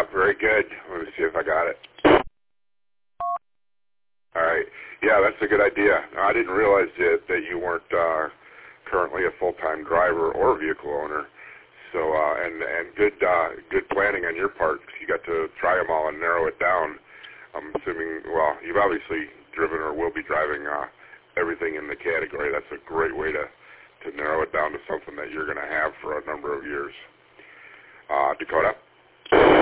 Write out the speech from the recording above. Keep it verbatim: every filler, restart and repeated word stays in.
Yeah, very good. Let me see if I got it. All right. Yeah, that's a good idea. I didn't realize that, that you weren't uh, currently a full-time driver or vehicle owner. So, uh, and and good uh, good planning on your part. You got to try them all and narrow it down. I'm assuming, well, you've obviously driven or will be driving uh, everything in the category. That's a great way to, to narrow it down to something that you're going to have for a number of years. Uh, Dakota?